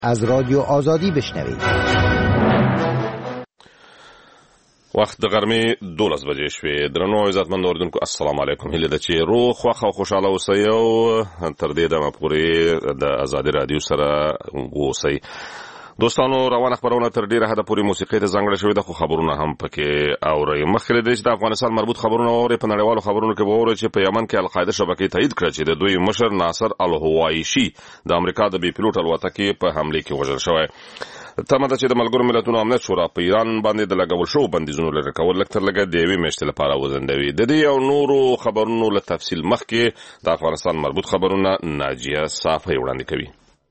از رادیو آزادی بشنوید. وخت د غرمې 12 بجې شوې. درنو عزتمن اوریدونکو السلام علیکم. هیله ده چې روغ خوښ او خوشاله اوسئ او تر دې دمه پورې د آزادي رادیو سره اوسئ. دوستانو روانه خبرونه تر ډیره حده پورې موسیقي ته ځانګړې شوې ده، خو خبرونه هم پکې اورئ. مخکې له دې چې د افغانستان مربوط خبرونه واورئ، په نړیوالو خبرونو کې به واورئ چې په یمن کې القاعده شبکې تایید کړه چې د دوی مشر ناصر الهوایشي د امریکا د بي پیلوټ الوتکې په حمله کې وژل شوی. تمه ده چې د ملګرو ملتونو امنیت شورا په ایران باندې د لګول شوو بندیزونو لرې کول لږ تر لږه د یوې میاشتې لپاره وځنډوي. د دې او نورو خبرونو له تفصیل مخکې د افغانستان مربوط خبرونه ناجیه صافی وړاندې کوي.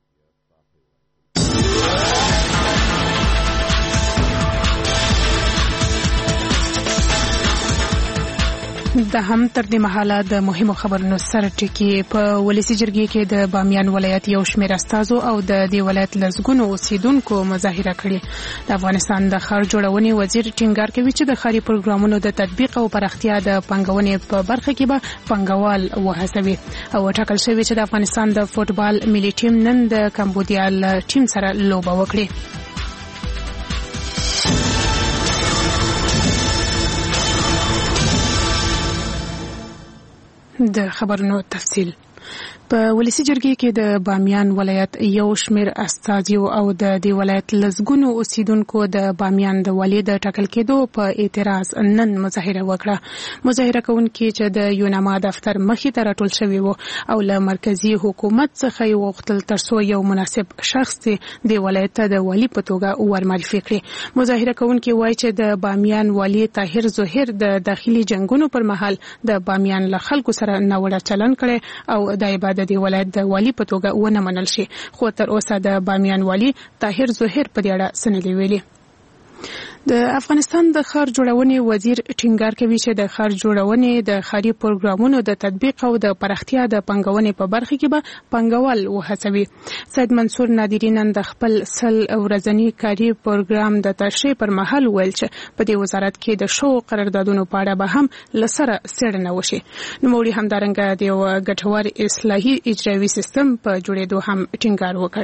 د هم تر دې مهاله د مهمو خبرونو سره ټکی په ولسی جرګې کې د بامیان ولایت یو شمېر استازو او د دې ولایت لزګونو اوسیدونکو مظاهره کړې. د افغانستان د ښار جوړونې وزیر ټینګار کوي چې د ښاري پروګرامونو د تطبیق او پراختیا د پانګونې په برخه کې به پانګوال وهڅوي. او ټاکل شوی چې د افغانستان د فوټبال ملي ټیم نن د کمبودیا له ټیم سره لوبه وکړي. د خبرونو تفصیل. په ولسی جرګې کې د بامیان ولایت یو شمېر استازیو او د دې ولایت لزګونو اوسیدونکو د بامیان د والي د ټاکل کېدو په اعتراض نن مظاهره وکړه. مظاهره کوونکي چې د یوناما دفتر مخې ته راټول شوي وو او له مرکزی حکومت څخه یې وغوښتل ترڅو یو مناسب شخص د ولایت ته د والي په توګه ورمعرفي کړي. مظاهره کوونکي وایي چې د بامیان والي طاهر ظهیر د داخلي جنگونو پر مهال د بامیان له خلکو سره ناوړه چلند کړي او د عبادت د ولایت د والي په توګه ونه منل شي. خو تر اوسه د بامیان والي طاهر ظهیر په دې اړه څه نه دی ویلي. د افغانستان د ښار جوړونې وزیر ټینګار کوي چې د ښار جوړونې د ښاري پروګرامونو د تطبیق او د پراختیا د پانګونې په برخه کې به پانګوال وهڅوي. سید منصور نادری نن د خپل 100 ورځني کاري پروګرام د تشریح پر مهال ویل چې په دې وزارت کې د شو قراردادونو په اړه به هم لسره څېړنه وشي. نوموړي همدارنګه د یو ګټور اصلاحي اجرایي سیستم په جوړېدو هم ټینګار وکړ.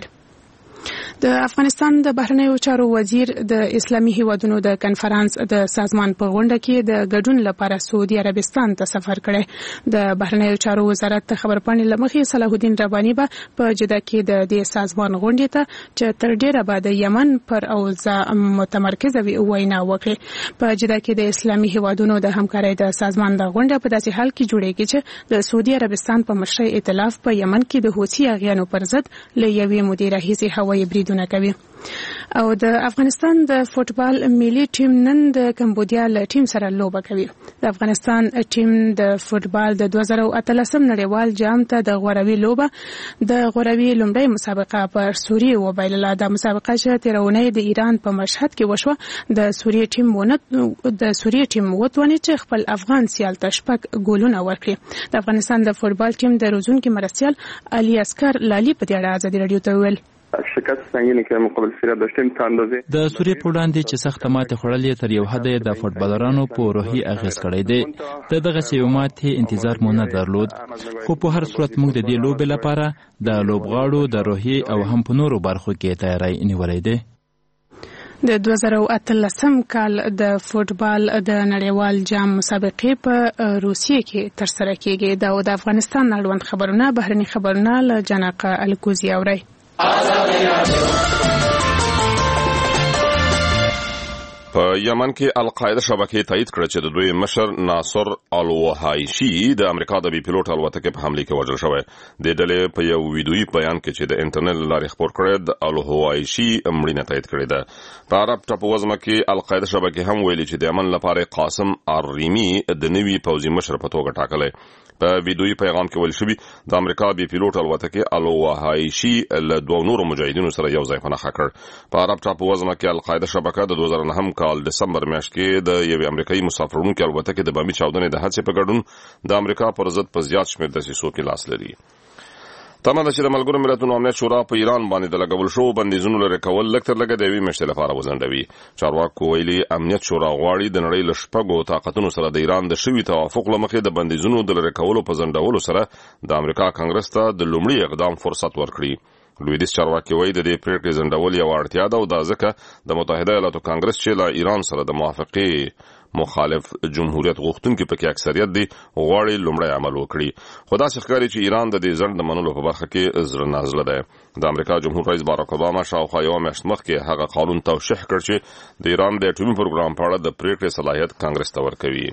د افغانستان د بهرنیو چارو وزیر د اسلامي هیوادونو د کنفرانس د سازمان په غونډه کې د ګډون لپاره سعودي عربستان ته سفر کړی. د بهرنیو چارو وزارت خبرپاڼې لمخې صلاح الدین رباني به په جده کې د دې سازمان غونډې ته چې تر ډیره به د یمن پر اوضاع متمرکزه وي وینا وکړي. په جده کې د اسلامي هیوادونو د همکارۍ د سازمان د غونډه په داسې حال کې جوړیږي چې د سعودي عربستان په مشرۍ ائتلاف په یمن کې د حوثي اغیانو پر ضد له یوې مودې راهیسې هوایي بریدونه کوي. او د افغانستان د فوټبال ملي ټیم نن د کمبودیا له ټیم سره لوبه کوي. د افغانستان ټیم د فوټبال د 2013 نړیوال جام ته د غوروي لوبه د غوروي لومړی مسابقه په سوریه وبایلله. د مسابقه چې تیرونی د ایران په مشهد کې وشوه، د سوریه ټیم وتوانه چې خپل افغان سیال ته 6 ګولونه ورکړي. د افغانستان د فوټبال ټیم د روزونکي مرستيال علي اسکر لالي په دې اړه ازادي رادیو ته ویل. شکست سنگینی که مقابل سوریه داشتیم تا اندازه د سوریه په وړاندې چې سخت ماتې خوړلې تر یو حد د فوټبالرانو په روحي اغیز کړی دی. دغه یو ماتې انتظار مو نه درلود، خو په هر صورت موږ د دې لوبې لپاره د لوبغاړو د روحي او هم په نورو برخو کې تیاری نیولې ده. د 2013 کال د فوټبال د نړیوال جام مسابقې په روسیه کې ترسره کیږي. دا د افغانستان اړوند خبرونه بهرني خبرونه له جناقه الکوزي اوري. په یمن کې القاعده شبکې تایید کړه چې د دوی مشر ناصر الوهایشي د امریکا د بي پیلوټ الوتکې په حمله کې وژل شوی. د ډلې په یو ویډیويي بیان کې چې د انټرنیټ لارې خپور کړی، د الوهایشي مړینه تایید کړې ده. په عرب ټاپووزمه کې القاعده شبکې هم ویلي چې د یمن لپاره قاسم الریمی د نوي پوځي مشر په توګه ټاکلی. په ویډیويي پیغام کې ویل شوی د امریکا بي پیلوټ الوتکې الوهایشي له دوه نورو مجاهدینو سره یو ځای پناه کړ. په عرب ټاپووزمه کې القاعده شبکه د 2009 کال دسمبر میاشت کې د یوې امریکایي مسافرونکو الوتکې د بمي چاودنې د هڅې په ګډون د امریکا پر ضد په زیات شمېر دسیسو کې لاس لري. تمه ده چې د ملګرو ملتونو امنیت شورا په ایران باندې د لګول شوو بندیزونو لرې کول لږ تر لږه د یوې میاشتې لپاره وځنډوي. چارواکو ویلي امنیت شورا غواړي د نړۍ له 6 طاقتونو سره د ایران د شوي توافق له مخې د بندیزونو د لرې کولو په ځنډولو سره د امریکا کانګرس ته د لومړي اقدام فرصت ورکړي. لویدیز چارواکي وایي د دې پریکړې ځنډول یو اړتیا ده او دا ځکه د متحده ایالاتو کانګرس چې له ایران سره د موافقې مخالف جمهوریت غوښتونکي پکې اکثریت دي غواړي لومړی عمل وکړي خو داسې ښکاري چې ایران د دې ځنډ د منلو په برخه کې زړه نازړه دی د امریکا جمهور رئیس باراک اوباما شاوخوا یوه میاشت مخکې هغه قانون توشیح کړ چې د ایران د اټومي پروګرام په اړه د پریکړې صلاحیت کانګرس ته ورکوي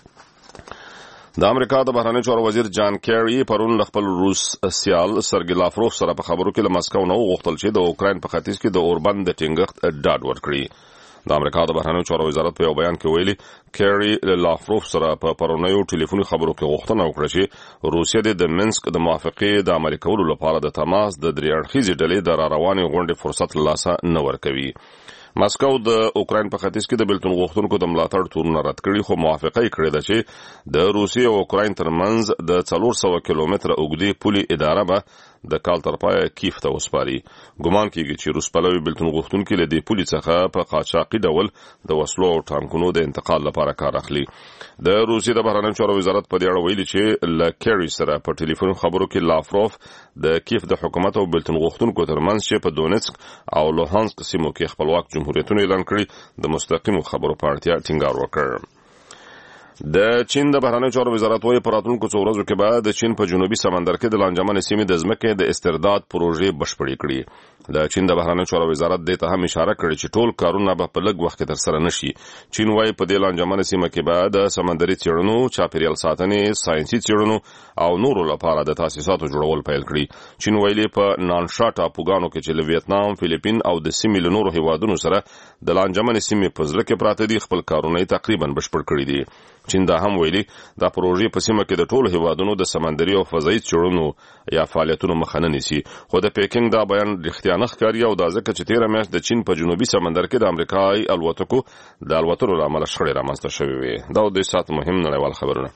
د امریکا د بهرنیو چارو وزیر جان کیری پرون له خپل روس سیال سرګی لاوروف سره په خبرو کې له مسکو نه وغوښتل چې د اوکراین په ختیځ کې د اوربند د ټینګښت ډاډ ورکړي د امریکا د بهرنیو چارو وزارت په یو بیان کې ویلي کیری له لاوروف سره په پرونیو ټلیفوني خبرو کې غوښتنه وکړه چې روسیه د منسک د موافقې د عملي کولو لپاره د تماس د درې اړخیزې ډلې د راروانې غونډې فرصت له لاسه نه ورکوي مسکو د اوکراین په ختیځ کې د بیلتون غوښتونکو د ملاتړ تورونه رد کړي خو موافقه یې کړې ده چې د روسیې او اوکراین ترمنځ د 400 کیلومتره اوږدې پولې اداره به د کال تر پایه کیف ته وسپاري ګمان کیږي چې روس پلوي بیلتون غوښتونکي له دې پولې څخه په قاچاقي ډول د وسلو او ټانکونو د انتقال لپاره کار اخلي د روسیې د بهرنیو چارو وزارت په دې اړه ویلي چې له کیری سره په ټلیفون خبرو کې لاوروف د کیف د حکومت او بیلتون غوښتونکو ترمنځ چې په دونیتسک او لوهانسک سیمو کې خپلواک جمهوریتونه اعلان کړي د مستقیمو خبرو په اړتیا ټینګار وکړ د چین د بهرنیو چارو وزارت وايي په راتلونکو څو ورځو کې به د چین په جنوبي سمندر کې د لانجمن سیمې د ځمکې د استرداد پروژې بشپړې کړي د چین د بهرنیو چارو وزارت دې ته هم اشاره کړې چې ټول کارونه به په لږ وخت کې ترسره نشي چین وايي په دې لانجمن سیمه کې به د سمندري څېړنو چاپیریال ساتنې ساينسي څېړنو او نورو لپاره د تاسیساتو جوړول پیل کړي چین ویلي په نانشا ټاپوګانو کې چې له ویتنام فلیپین او د سیمې له نورو هیوادونو سره د لانجمن سیمې په ځل کې پراته دي خپل کارونه تقریبا بشپړ کړي دي چین دا هم ویلي دا پروژې په سیمه کې د ټولو هیوادونو د سمندري او فضایي څېړنو یا فعالیتونو مخه نه نیسي خو د پیکینګ دا بیان رښتیا نه ښکاري او دا ځکه چې تېره میاشت د چین په جنوبي سمندر کې د امریکایي الوتکو د الوتلو له امله شخړې رامنځته شوې وې دا د دې ساعت مهم نړیوال خبرونه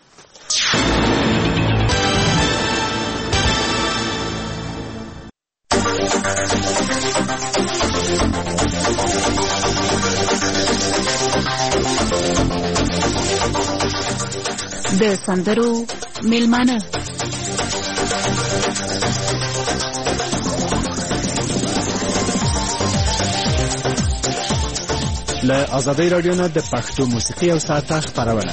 د سندرو میلمانه له آزادۍ رادیو نه د پښتو موسیقي او ساعته خپرونه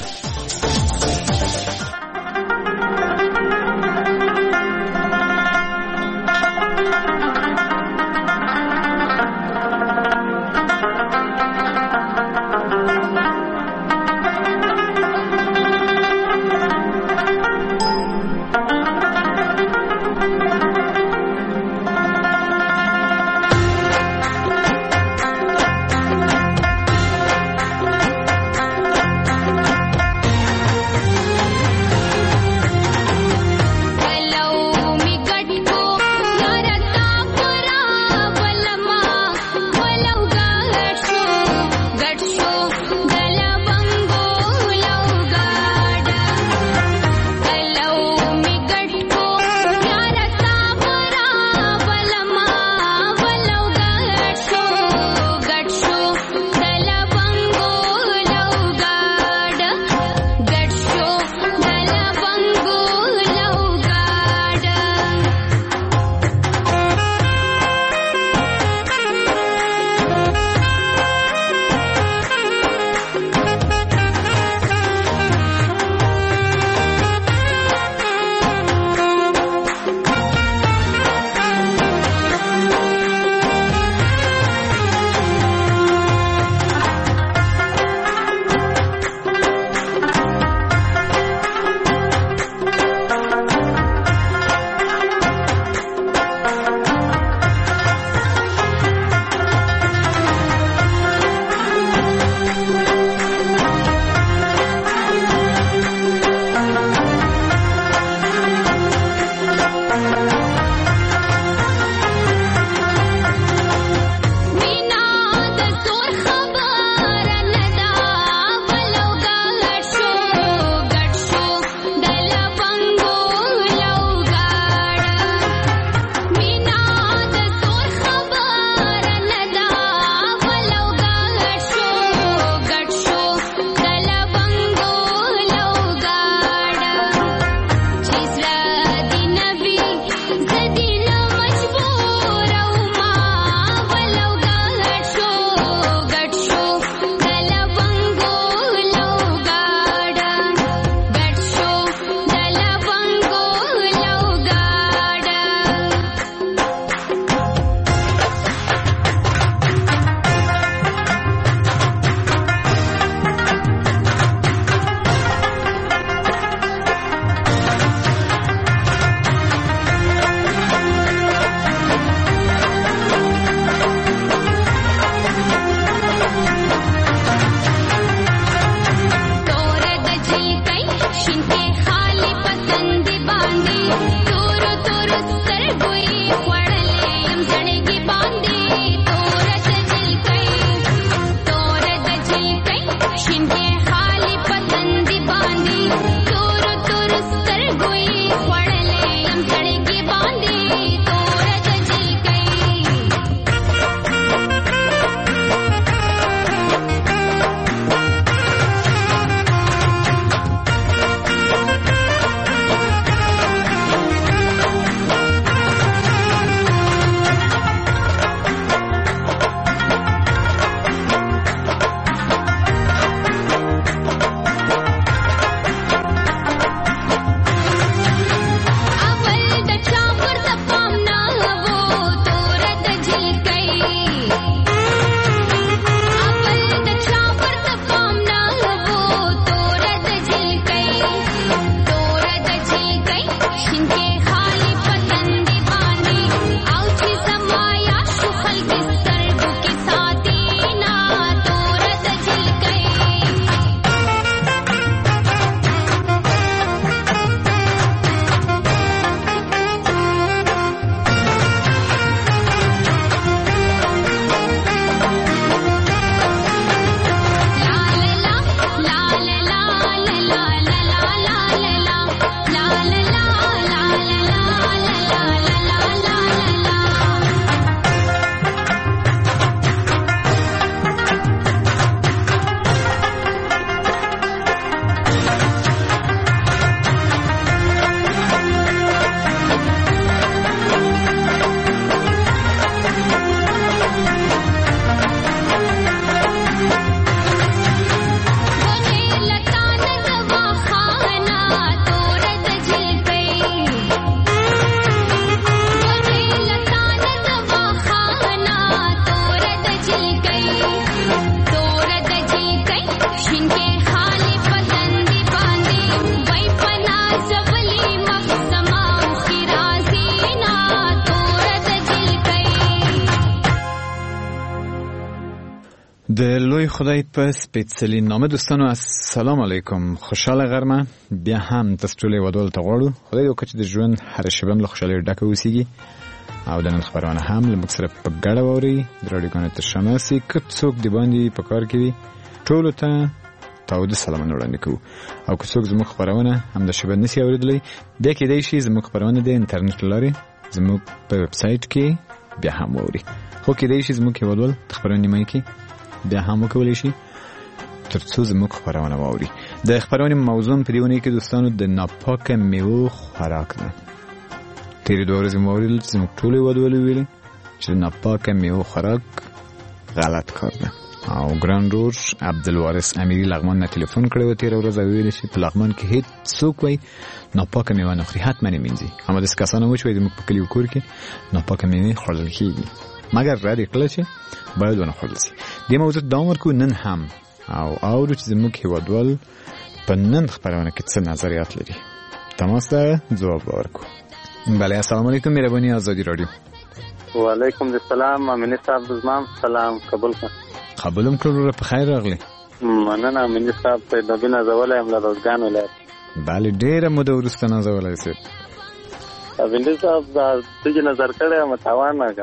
د لوی خدای په سپېڅلي نامه دوستانو السلام علیکم. خوشاله غرمه بیا هم تاسو ټول ودول ته غواړو. خدای دې وکړي چې د ژوند هر شیبه له خوشالۍ ډکه اوسیږي او د نن خبرونه هم له موږ سره په ګډه واوري. د راډیو قناه تشناسي که څوک دی باندې په کار کې وي ټولو ته تاوده سلامونه وړاندې کوو او که څوک زموږ خبرونه هم د شیبه نسی اوریدلی بیا کېدای شي زموږ خبرونه د انټرنیټ لارې زموږ په ویب سایټ کې بیا هم واوري. خو کېدای شي زموږ هیوادوال خبرونه نیمایي کې بیا هم وکولی شي تر څو زموږ خبرونه واوري. د خبرونې موضوع په دې ونې کې دوستانو د ناپاکه میوو خوراک ده. تېرې دوه ورځې مو واورېدل چې زموږ ټولو هیوادوالو ویلي چې د ناپاکه میوو خوراک غلط کار ده او ګران رور عبدالوارث امیري لغمان نه تلیفون کړی و تېره ورځ او ویلي چې په لغمان کې هېڅ څوک وایي ناپاکه میوه نه خوري، حتما یې مینځي. همداسې کسان هم وایي چې زموږ په کلي او کور کې ناپاکه میوې خوړل کېږي مګر رد یې کړله چې باید ونه خوړل شي. دې موضوع ته دوام ورکوو نن هم او اورو چې زموږ هیوادوال په نن خپرونه کې څه نظریات لري. تماس ته ځواب ورکوو. بله السلام علیکم مهرباني آزادی رادیو. وعلیکم السلام امینی صاحب زمام سلام قبول کړه. قبولم کړو په خیر راغلی. مننه امینی صاحب ته د بنا زولای ام له روزګان ولایت. بله ډیره موده وروسته نه زولای سي. امینی صاحب دا څه نظر کړی متاوان نه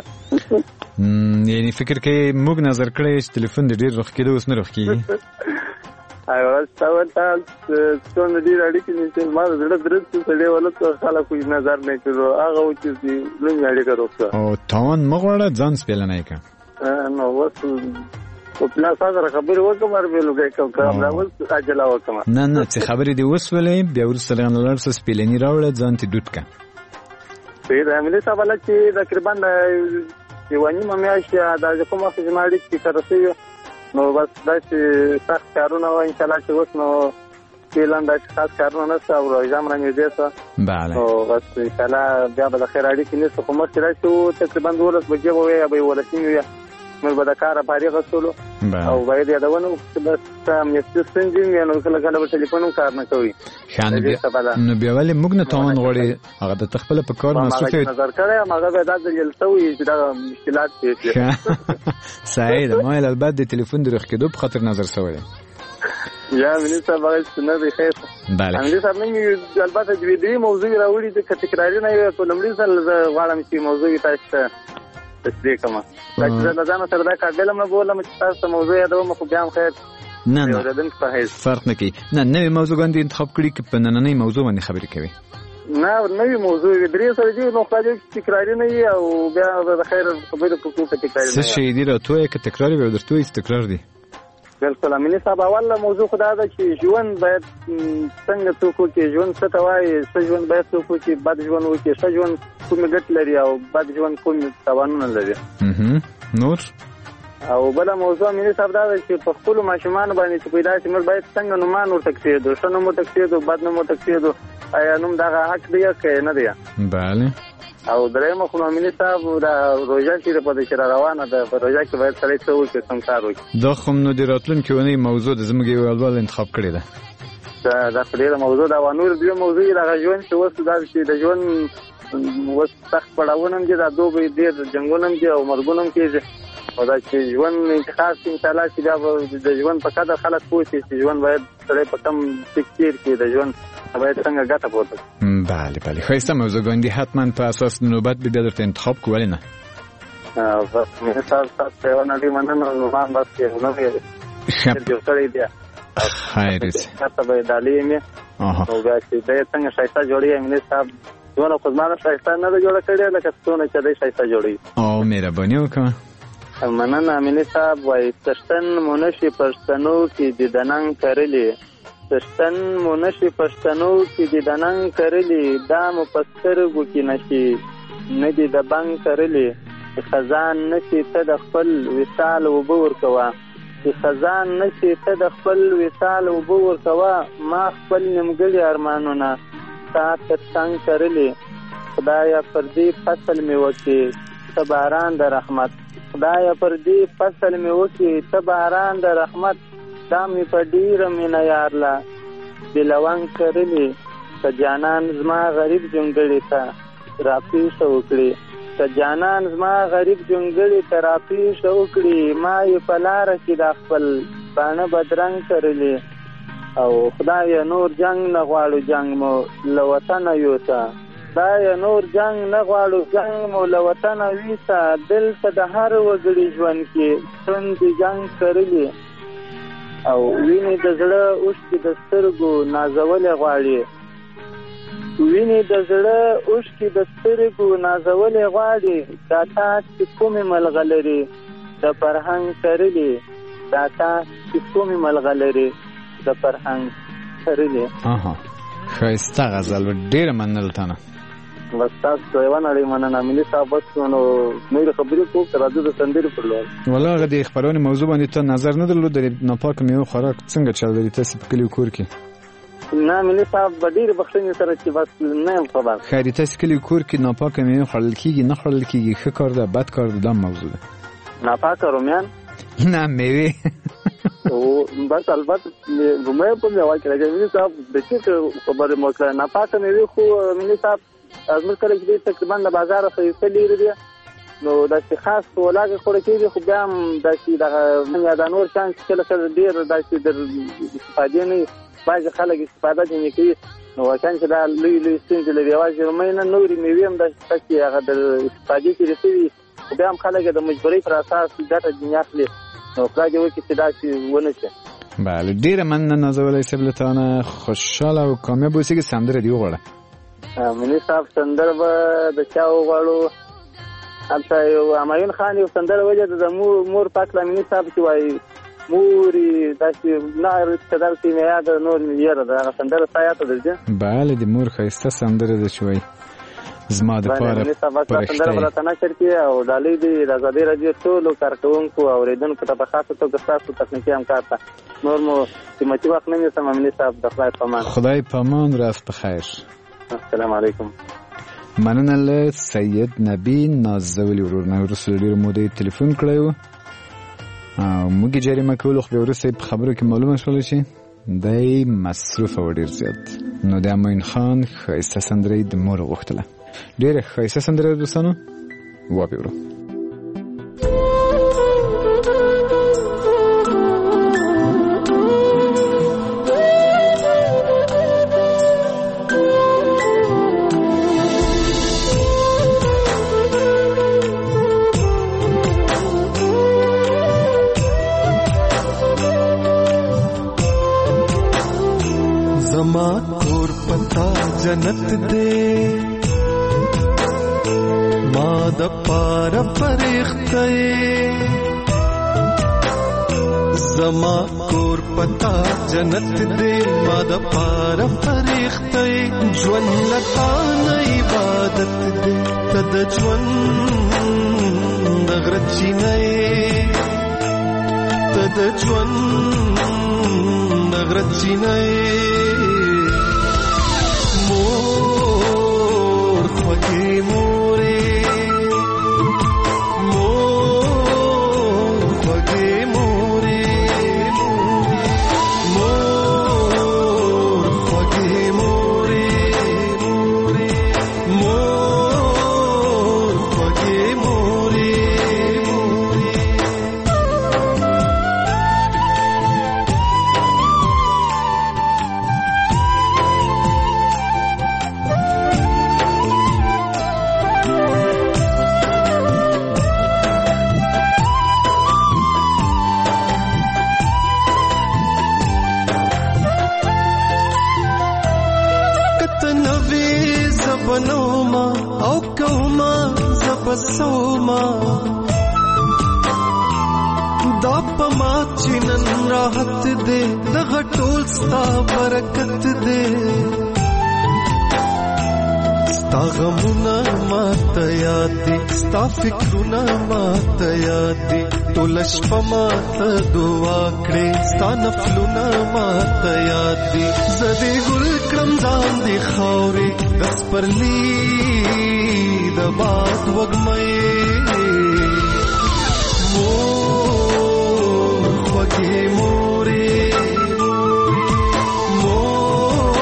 یعنی فکر کې موږ نظر کړی چې تلیفون دې ډیر رخ کېده اوس نه رخ کېږي. ایواز تاول تال څونه دې اړیکې نشي ما زړه درته سړی ولته خلکو نظر نه کړو هغه چې لږ اړیکه وکړه او تاون مغواړه ځان سپیل نه کا نو وڅ په پلاس سره خبرې وکم ار به لګای کوم دا ول اجلا وکم نه چې خبرې دی وسولې بیا ورسره لنلر سره سپیلنی راوړل ځان ته ډوټ کا په املی صاحب چې تقریبا یوانی ممیاشه د کومه فزماړي چې ترسي نو بس دا چې سخت کارونه و ان شاء الله چې وس نو کلان دا خاص کارونه نه څو ورځې امرنه دې څه bale او بس ان شاء الله بیا به خیر اړي کې نه کومه چې راځو تقریبا 12 بجې وې به ولسین وي نو به د کار فارغ غسلو او باید یادونه بس مې ستنځم نو کله کله په ټلیفون کار نه کوي خان نو بیا ولې موږ نه تاون غوړي هغه د تخپل په کار مصروف نظر کړی ماګه به دا د جلسوي چې دا مشکلات دي سعید ما البته د تلیفون درخ کېدو په خاطر نظر سوی یا منیسا باید نه دی خیر بله منیسا موږ البته د دې موضوع راوړي د تکراری نه یو په لمړي سره غواړم چې موضوع تاسو تشریح کوم دا ځان سره دا کابل نه بولم چې تاسو موضوع یادوم خو بیا هم خیر نه فرق نه کوي نه نوې موضوع باندې انتخاب کړی چې په نننۍ موضوع باندې خبرې کوي نه نوې موضوع درې سره دی نو خاصه تکراری نه او بیا د خیر خبره په کومه تکراری نه څه شي دی راته کې تکراری به درته وي تکرار دی بالکل امینی صاحب اوله موضوع خدا دا چې ژوند باید څنګه څوک چې ژوند څه توای څه ژوند باید څوک چې بد ژوند وکړي څه ژوند کوم ګټ لري او بد ژوند کوم توانونه لري نور او بل موضوع امینی صاحب دا چې په خپل ماشومان باندې چې پیدا چې موږ باید څنګه نومان ورته کړو څه نوم ورته کړو بد نوم ورته کړو آیا نوم دا حق دی که نه دی bale او درېمه خو امینی صاحب دا روزه چې په دې سره روانه ده په روزه کې باید سره څه وکړي څنګه کار وکړي دا خو نو د راتلونکي ونی موضوع د زموږ یو اول انتخاب کړی ده دا خلیره موضوع دا ونور دی موضوع دا ژوند چې وسو دا چې د ژوند وس سخت پړاوونه دي دا دوه دي جنگونه دي او مرګونه کېږي او دا چې ژوند انتخاب ان شاء الله چې دا د ژوند په قدر خلک پوښتنه چې ژوند باید سره په کم فکر کې د ژوند باید څنګه ګټه پورته bale خو موضوع باندې حتما په اساس نوبت به درته انتخاب کولای نه بس مې تاسو نه دی مننه نو ما بس نو یې کړی دی خیر تاسو به دالې مې او بیا چې دا څنګه شایسته جوړی امینه صاحب ډول خو ما شایسته نه جوړ کړی لکه څونه چې دا شایسته جوړی او مهرباني وکړه مننه امینه صاحب وای تشتن مونشي پښتنو کې د دننګ کړلې تشتن مونشي پښتنو کې د دننګ کړلې دا مفسر وو کې نشي نه دي د بنګ کړلې خزان نشي ته د خپل وصال وبور کوا چې خزان نشي ته د خپل وصال وبور کوا ما خپل نیمګړي ارمانونه تا ته څنګه کړلې خدایا پر دې فصل می وکي ته باران د رحمت خدایا پر دې فصل می وکي ته باران د رحمت دا می په ډیر مینا یارلا دلوان کړلې ته جانان زما غریب جونګړې تا راپی شو کړې که جانان زما غریب جونګړي تراپی شو کړي ما یې په لاره کې د خپل باڼه بدرنګ کړلې او خدای نور جنگ نه غواړو جنگ مو له وطنه یوسه خدای نور جنگ نه غواړو جنگ مو له وطنه ویسه دلته د هر وګړي ژوند کې ستونزې جنګ کړلې او وینې د زړه اوښکې د سترګو نازولې غواړي وینې د زړه اوښکې د سترګو نازولې غواړي دا تا چې کومې ملغلرې د فرهنګ کرلې دا تا چې کومې ملغلرې د فرهنګ کرلې. ښایسته غزل ډېره مننه تانه. بس تاسو یوه نړۍ مننه ملي صاحب. بس نو نورې خبرې کوو که راځو د سندرې پر لور. والله هغه د خپرونې موضوع باندې ته نظر نه درلود د ناپاکه میوو خوراک څنګه چل دی تاسې په کلي کور کې؟ نه ملي صاحب به ډېرې بخښنې سره چې بس نه یم خبر. خیر تاسې کلي کور کې ناپاکه میوې خوړل کېږي نه خوړل کېږي ښه کار ده بد کار ده دا موضوع ده. ناپاکه رومیان نه میوې بس البته رومیان په میوه کې راځي ملي صاحب د چې خبرې مو کړه ناپاکه میوې خو ملي صاحب زموږ کله چې تقریبا د بازار څخه لري دي نو داسې خاص ولاګه خوړل کېږي خو بیا هم داسې دغه یا د نور چانس کله کله ډېر داسې د استفادې نه بعضې خلک استفاده ځینې کوي نو واقعا چې دا لوی لوی ستونزې لري یوازې رومۍ نه نورې میوې هم داسې شته چې هغه د استفادې تېرې شوي خو بیا هم خلک د مجبورۍ پر اساس ګټه ځینې اخلي نو خدای دې وکړي چې داسې ونه شي. بله ډېره مننه نازولی صاحب له تانه خوشحاله او کامیاب اوسېږي. سندره دې وغواړه. ملي صاحب سندره به د چا وغواړو؟ هلته یو همایون خان یو سندره ویلې ده د مور پاک لمني صاحب چې وایي مورې داسې نه چې دلته مې یاده نور مې یېره ده هغه سندره ستا یاده درځي؟ بله د مور ښایسته سندره ده چې وایي زما دپاره سندره به راته نشر کړي او ډالۍ دي د ازادۍ راډیو ټولو کارکوونکو او اورېدونکو ته په خاصه توګه ستاسو تخنیکي همکار ته نور مو قیمتي وخت نه نیسم. ملي صاحب د خدای په امان. خدای په امان. راست بخیر. السلام علیکم. مننه له سید نبی نازولی ورور نه وروسته ډېرې مودې تلیفون کړی و او موږ یې جریمه کولو خو بیا وروسته په خبرو کې معلومه شوله چې دی مصروفه و ډېر زیات. نو د امین خان ښایسته سندره یې د مور غوښتله. ډېره ښایسته سندره ده دوستانو واورو. زما کور پتا جنت دے ما د پار پرخته زما کور پتا جنت دے ما د پار پرخته ژوند لتا نه عبادت دے تد ژوند غرچی نه تد ژوند غرچی نه مور خوږې مورې مور خوږې مورې مور خوږې مورې مور خوږې مورې بنوما او کوما زبسوما دا پما چنن راحت دے دغه ټول ستا برکت دے ستا غمونه ماته یاد دي ستا فکرونه ماته یاد دي ټول شپه ماته دعا کړې ستا نفلونه ماته یاد دي زه دې ګل کړم ځان دې خاورې د سپرلي د باد وږمې مور خوږې مورې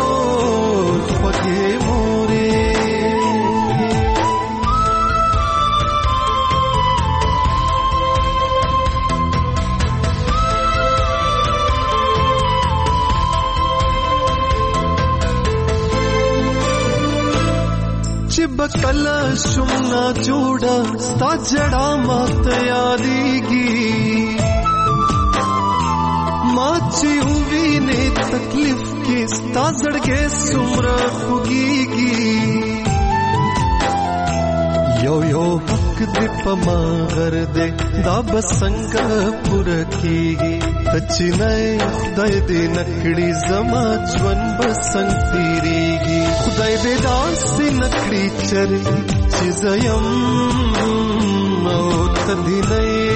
مور خوږې مورې کله شم نا جوړه ستا جړه ماته یادېږي ما چې ووینې تکلیف کې ستا زړګی څومره خوږېږي یو یو حق دې په ما غر دې دا به څنګه پوره کېږي ته چې نه خدای دې نه کړي زما ژوند به څنګه تېرېږي خدای دې داسې نه کړي چې زه یم او ته دې نه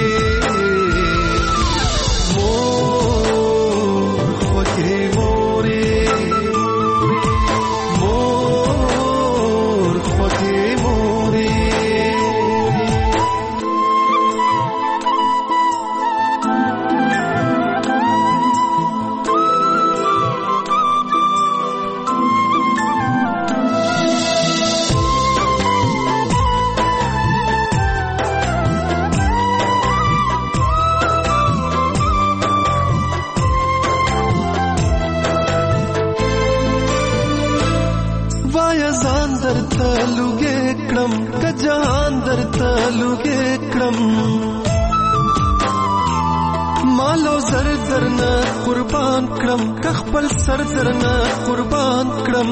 جهان درته لوګې کړم مالو زر درنه قربان کړم که خپل سر درنه قربان کړم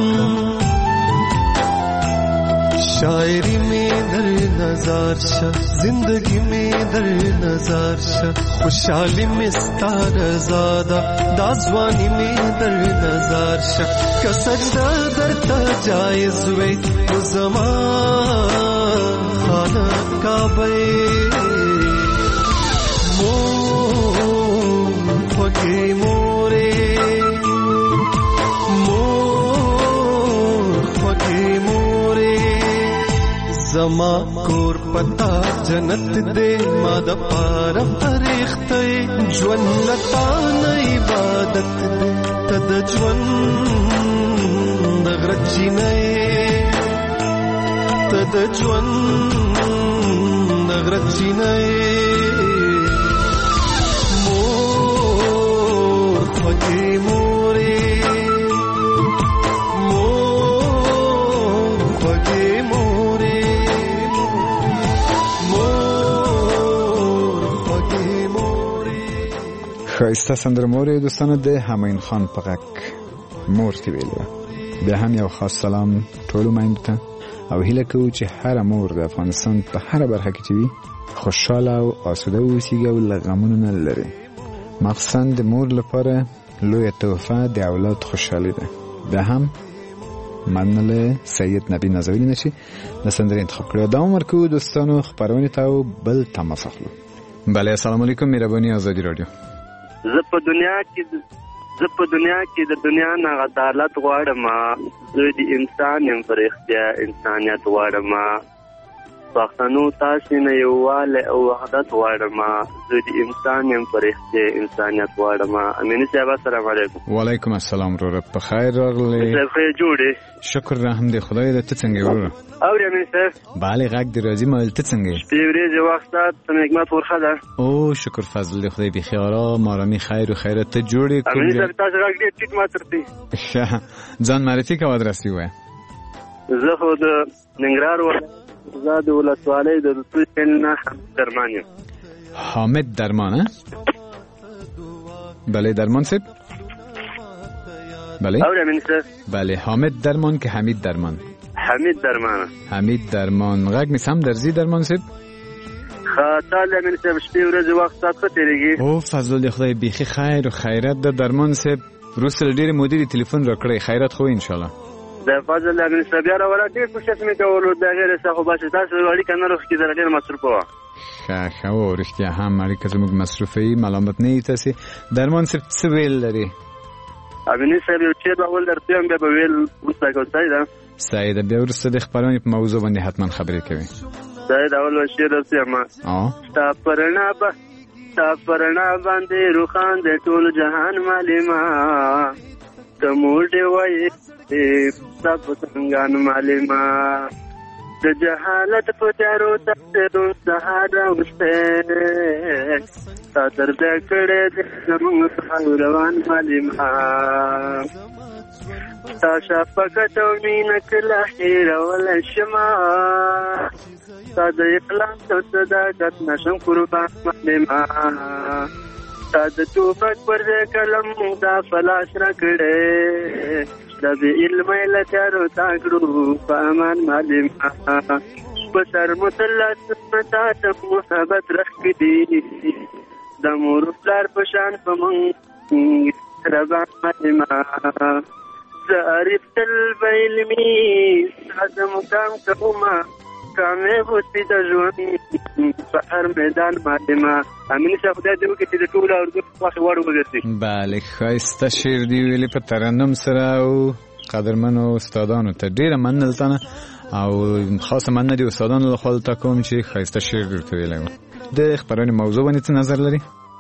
شاعری میں در نظر شه زندگی میں در نظر شه خوشحالی میں ستار زاده دازوانی میں در نظر شه که سجده درته جایز وی تو زمان خانه کعبه مور خوږې مورې مور خوږې مورې زما کور پتا جنت دې ما د پاره فرښتې ژوند لتا نه عبادت دې ته د ژوند د غرچینې ته د ژوند د غرچینې مور خوږې مورې مور خوږې مورې ښایسته سندرمورې دوستانو د همایون خان په غږ مور ته ویلې بیا هم یو خاص سلام ټولو میندو ته او هیله کوو چې هره مور د افغانستان په هره برخه کې چې وي خوشحاله او آسوده واوسیږي او له غمونو نه لرې مخصوصا د مور لپاره لویه تحفه د اولاد خوشحالي ده بیا هم مننه سید نبی نازولی نشي د سندرې انتخاب کړو دوام ورکوو دوستانو خپرونې ته او بل تماس اخلو بله السلام علیکم مهرباني آزادي رادیو زه په دنیا کې د دنیا نه عدالت غواړم زه د انسان یم پر اختیار انسانیت غواړم پښتنو تاسو نه یووالی او وحدت غواړم زه د انسان یم پر اختیار انسانیت غواړم امینی صاحب السلام علیکم وعلیکم السلام وروره په خیر راغلی خیر جوړې شکر رحم دې خدای دې ته څنګه وروره او امینی صاحب بله غږ دې راځي ما ته څنګه شپې ورځې وخت ته حکمت ورخه ده او شکر فضل دې خدای بخیر آرام آرامي خیر و خیرت ته جوړې امینی صاحب تاسو غږ دې ټیټ ماترتي ځان معرفي کوه ادرس وای زه خو د ننګرهار زه د ولسوالۍ د توشن نه درمان یم حامد درمان بله درمان صاحب بله بله حامد درمان که حمید درمان حمید درمان غږ می سم درځي درمان صاحب خاطر من صاحب شپې ورځې وخت سات تیریږي او فضل دی خدای بیخي خیر او خیرت د درمان صاحب روسل ډیر مدیر ټلیفون راکړی خیرت خو ان شاء الله د فضل امین صاحب را ولا ډیر کوشش مې کولو د غیر څخه باشه تاسو اړیکه نه روخي در ډیر مصروف و خو ورښتیا هم اړیکه زموږ مصروفي ملامت نه تاسو درمان صاحب څه ویل لري امین صاحب یو چې به ول درته هم به ویل وسه کوي دا سید بیا ورسته د خبرونه په موضوع باندې حتما خبرې کوي سید اول شعر درته ما تا پرنا باندې روخان د ټول جهان معلومه تمور دی وای سب څنګه معلومه د جهالت په تیارو تاسو سهار وسته تا درد کړه د زموږ روان معلومه ستا شفقت او مینه کله هېرولی شمه ستا د اخلاص او صداقت نشم قربان معلمه ستا د توبک پر ځای قلم دا فلاس را کړی د بې علمۍ له تیارو تا کړو په امان معلمه په سر مثلثونه تا ته محبت راښکي دي د مور پلار په شان په موږ ربان معلمه زه عارف تل به علمي ستا د مقام کومه کامیاب اوسې د ژوند په هر میدان معلمه امین صاحب خدای دې وکړي چې د ټولو اردو خوښې وړ وګرځي. بله ښایسته شعر دې ویلي په ترنم سره او قدرمنو استادانو ته ډېره مننه دلته او خاصه مننه دې استادانو له خوا دلته کوم چې ښایسته شعر درته ویلی و. د خپرونې موضوع باندې څه نظر لري؟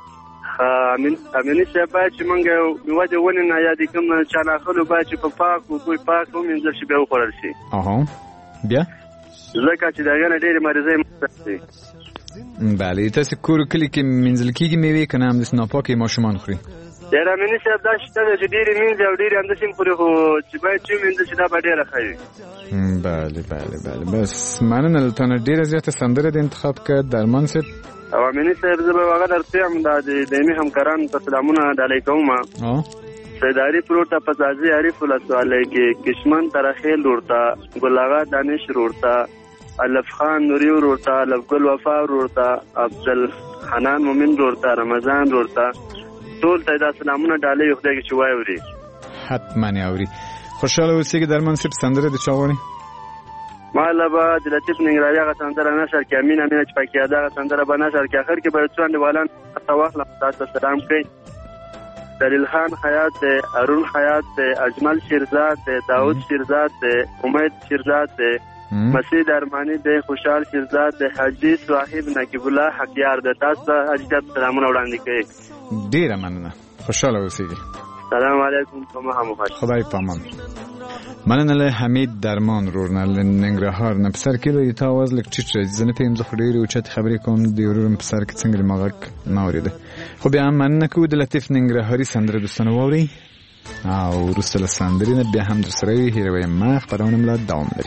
امیني صاحب باید چې موږ میوه د ونې نه یا د کوم چاناخلو باید چې په پاکو بوی پاک ومینځل شي بیا وخوړل شي. بیا ځکه چې د هغې نه ډېرې مریضۍ مصرف دي. بله تاسې کور کلي کې مینځل کېږي میوې که نه همداسې ناپاکې ماشومان خوري؟ ډېر امیني صاحب دا شته ده چې ډېرې مینځي او ډېرې همداسې خوري خو چې باید چې ومینځل شي دا به ډېره ښه وي. بله بس مننه له تا نه ډېره زیاته سندره د انتخاب کړه درمان صاحب. او امیني صاحب زه به هغه درته یم دا د دایمي همکارانو ته سلامونه ډالۍ کوم. سیداری پروت په ځاځي عارف ولسوالۍ کې کشمن ترخیل ورته ګلاغا دانش ورته الف خان نوری ورته الف ګل وفا ورته عبدل حنان مومن ورته رمضان ورته ټول ته دا سلامونه ډالۍ خدای کې چوي اوري. حتما اوري. خوشاله اوسئ درمان صاحب سندره د چاغونی مالا با د لطیف ننګرهاري هغه سندره نشر کې امین چې پکې دا سندره به نشر کې اخر کې به څوند والان تواخل تاسو سلام کوي. دلیل خان حیات دے ارون حیات دے اجمل شیرزاد دے داؤد شیرزاد دے امید شیرزاد دے مسید ارمانی دے خوشحال شیرزاد دے حاجی صاحب نقیب الله حقیار دے تاسو اجازه سلامونه وړاندې کوي. ډیره مننه خوشاله اوسئ. سلام علیکم کومه هم خدای پامان. مننه له حمید درمان رورنل ننګرهار نه پسر کیلو تا आवाज لک ټیټ زنه پېم زه خډېری او چت خبرې کوم د ورور پسر کې څنګه مغک نه اوریده خو بیا مننه کو د لطیف ننګرهاري سندره دوستانه ووري او ورسره سندرې نه بیا هم در سره هیروي ما خبرونه ملا دوام لري.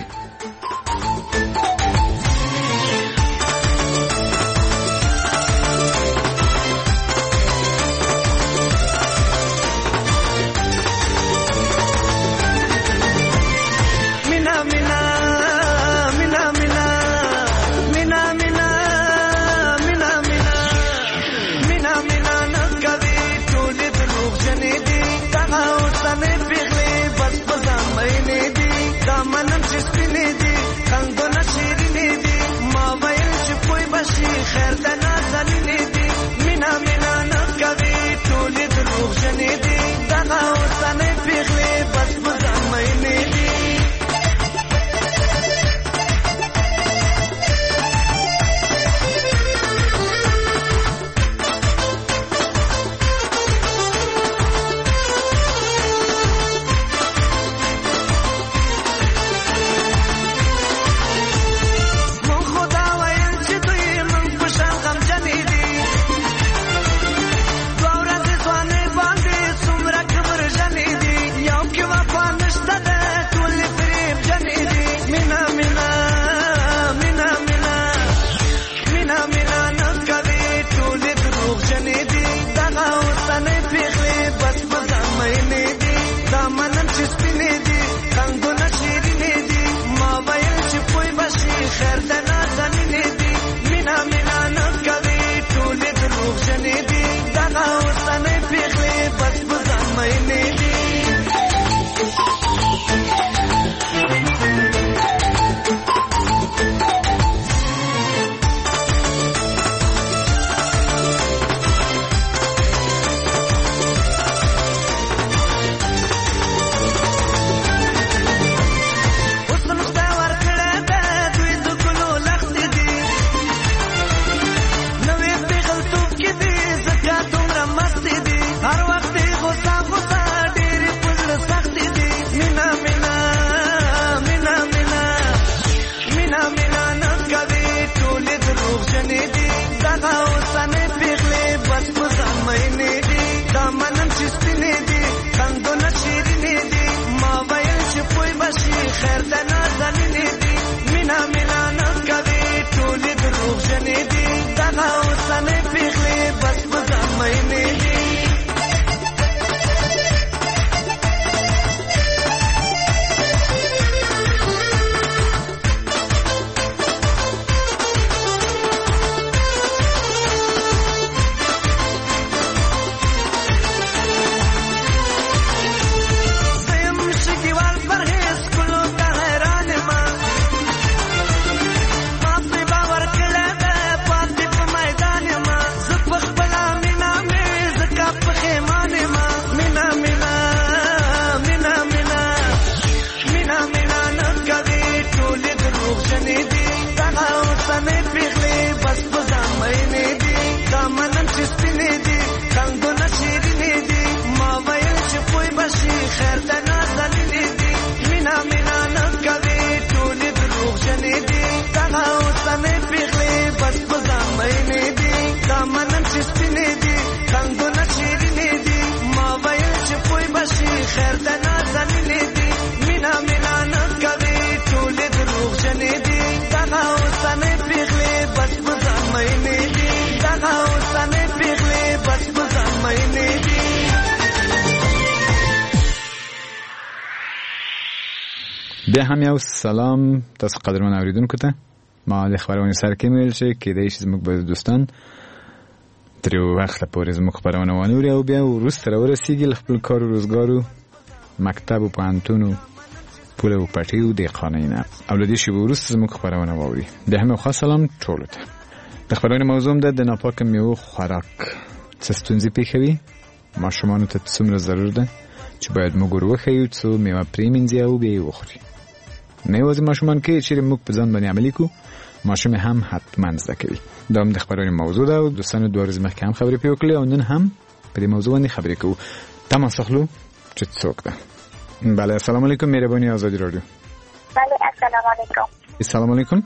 بیا هم یو سلام تاسو قدرمن اوریدونکو ته. ما د خبرونه سره کې ویل چې کېدای شي زموږ به دوستان تر یو وخت پورې زموږ خبرونه وانوري او بیا وروسته ورسیږي خپل کار او روزګارو مکتب او پوهنتون پول او پټي او د قانون او لدی شی وروسته زموږ خبرونه واوري. بیا هم خاص سلام ټول ته. د خبرونه موضوع ده د ناپاک میوه خوراک څه ستونزې پیښوي، ماشومانو ته څومره ضرور ده چې باید موږ وروخیو څو میوه پریمنځي او بیا وخوري. نه یوازې ماشومان کې چې موږ په ځان باندې عملي کو، ماشوم هم حتما زده کوي. دا هم د خبرونه موضوع ده او دوستانو دوه ورځې مخکې هم خبرې پې وکړې او نن هم په دې موضوع باندې خبرې کوو. تماس اخلو چې څوک ده. بله السلام علیکم، مهرباني آزادی رادیو. بله السلام علیکم. السلام علیکم.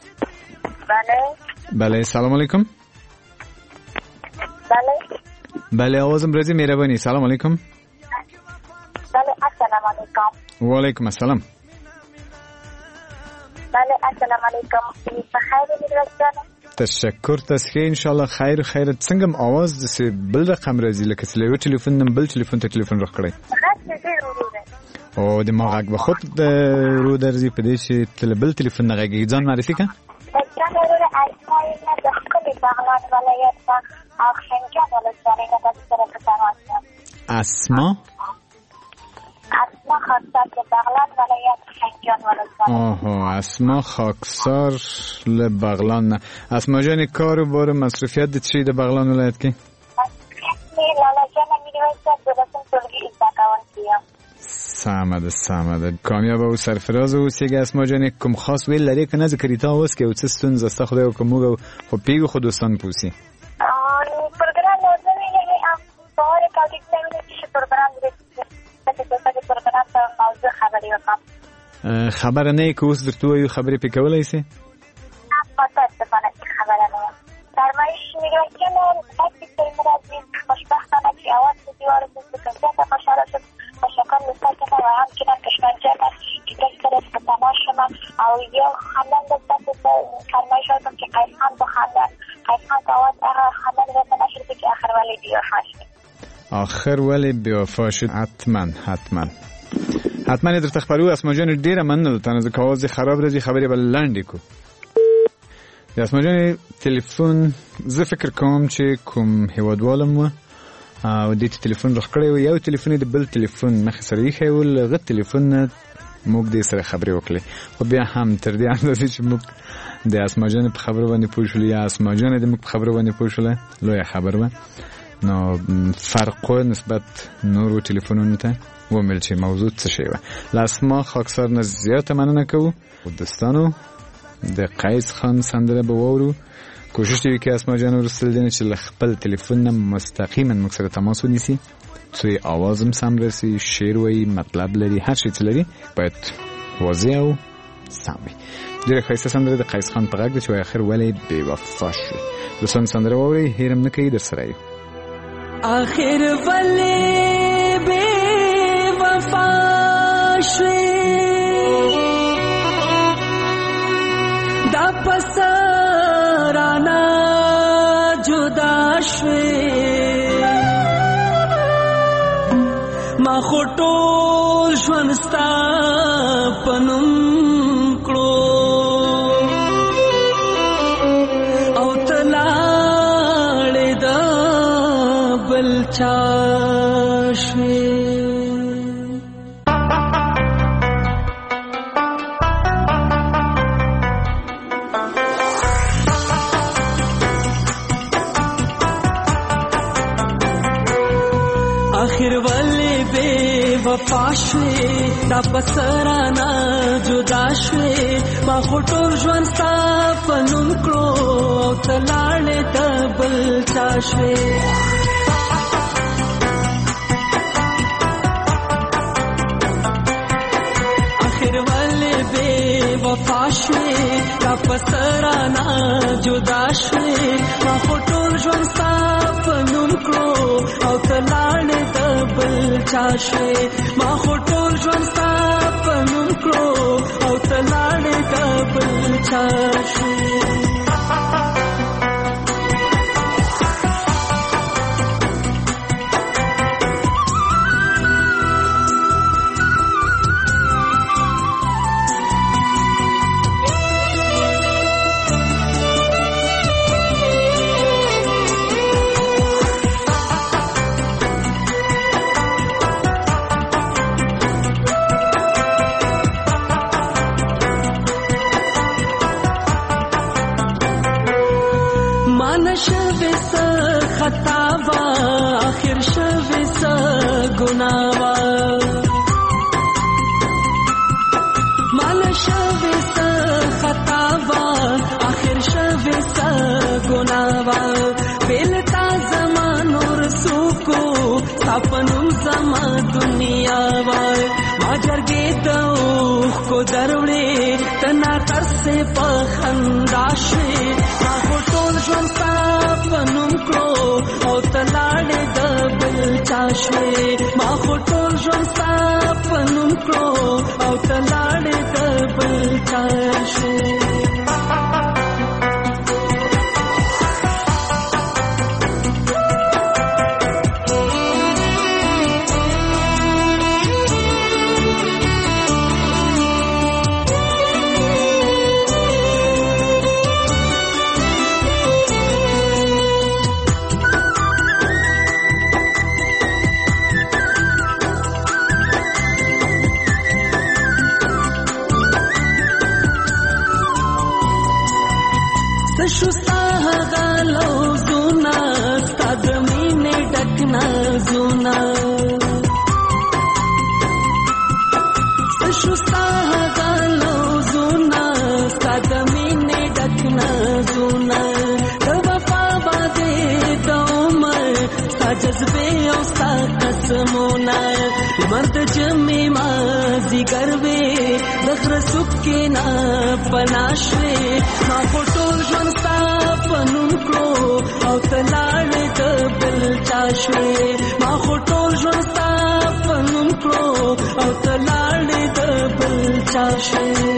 بله السلام علیکم. بله آوازم راځي، مهرباني. السلام علیکم. بله السلام علیکم. وعلیکم السلام. بله السلام علیکم. بخیر میرسانم. تشکر تاسو ان شاء الله خیر. څنګه आवाज د بل رقم راځي لکه سلیو ټلیفون نم بل ټلیفون ته ټلیفون راکړی او د ما غږ به خود د رو درځي په دې چې بل ټلیفون نه غږی ځان معرفي کا اسما خاکسار بغلان ولایت خنجان ولایت. اسما خاکسار له بغلان. اسما جان کار و بار مصرفیت د چی د بغلان ولایت کې؟ لالا جان میرویس درسم سولگی ازدکاون کیم. سامده کامیاب او سرفراز او سیګه. اسما جان کوم خاص ویل لري کنه ذکر تا اوس کې او څه ستونزه است خدای او کومو خو پیګو خو دوستان پوسی پروګرام نوځوي نه ام پاره کاټیک څنګه چې پروګرام دې خبر نه که اوس درته وایو خبرې پې کولی سي؟ متاسفانه خبره نه یم. فرمایش می‌کنم که من خوشبختانه که اول دیوار زیاده خوشحاله شد و شکر می‌کنم و همچنان کشمنجان که دسترس به تماشما او یا خواندن دست فرمایش هستم که قیسخان بخواندن. قیسخان که اول خواندن رسه نشده که آخر ولی بیوفا شد. آخر ولی بیوفا شد. حتما در تخبرو اسما جان ډیره مننه تاسو ځکه आवाज خراب راځي خبرې بل لاندې کو. د اسما جان ټلیفون زه فکر کوم چې کوم هیوادوالم او د ټلیفون راخړې و یو ټلیفون د بل ټلیفون مخ سره یې خول غو ټلیفون موږ دې سره خبرې وکړې خو بیا هم تر دې اندازې چې موږ د اسما جان په خبرو باندې پوه شولې یا اسما جان د موږ په خبرو باندې پوه شوله لویه خبره نو فرق نسبت نورو ټلیفونونو ته ومل چې موضوع څه شی و. لاسما خاکسار نه زیاته مننه کوو. دوستانو د قیس خان سندره به وورو. کوشش دی که اسما جان ورسل دینه چې خپل ټلیفون نه مستقیما موږ سره تماس ونیسي څو اوازم سم رسي، شعر وایي، مطلب لري، هر شی چې لري باید واضح او سم وي. ډیره ښایسته سندره د قیس خان په غږ ده چې اخر ولې بې وفا شوې. دوستان سندره واورئ، هیرم نه کوي در سره یو. آخر ولې بې وفا شوې دا پسرانه جدا شوې ما خو ټول ژوند ستا په نوم کړو او ته لاړې د بل چا شوې. آخر ولې بې وفا شوې دا پسرانه جدا شوې ما خو ټول ژوند ستا په نوم کړو او ته لاړې د بل چا شوې. وفا شوې دا پسرانه جدا شوې ما خو ټول ژوند ستا په نوم کړو او ته لاړې د بل چا شوې ما خو ټول ژوند ستا په نوم کړو او ته لاړې د بل چا شوې. گناوا مال شوی سا خطاوا آخر شوی سا گناوا بیلتا زمان اور سوکو سپنم زما دنیا وای ما جرګې دوخ کو دروړې تنا تر سے پخنداشې ما ټول ژوند سپنم کړو او تلاړې د بل چاشې ما ټول ژوند سپنم کړو او تلاړې د بل چاشې شوستا غالو زونا ستاد مینه ډکنا زونا شوستا غالو زونا ستاد مینه ډکنا زونا د وفا باندې د عمر ستا جذبه او ستا قسمونه مرد جمع ما زیګر وې دخر سوک کې نه پناشوي ما ټول ژوند ستا پنوم کړو او تلاړې د بل چاشوي ما ټول ژوند ستا پنوم کړو او تلاړې د بل چاشوي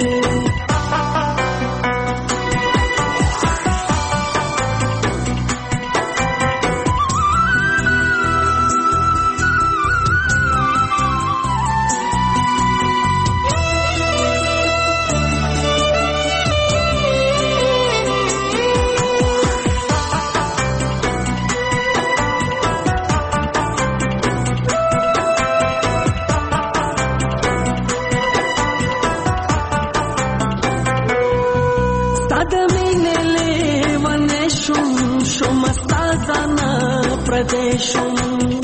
پردیشم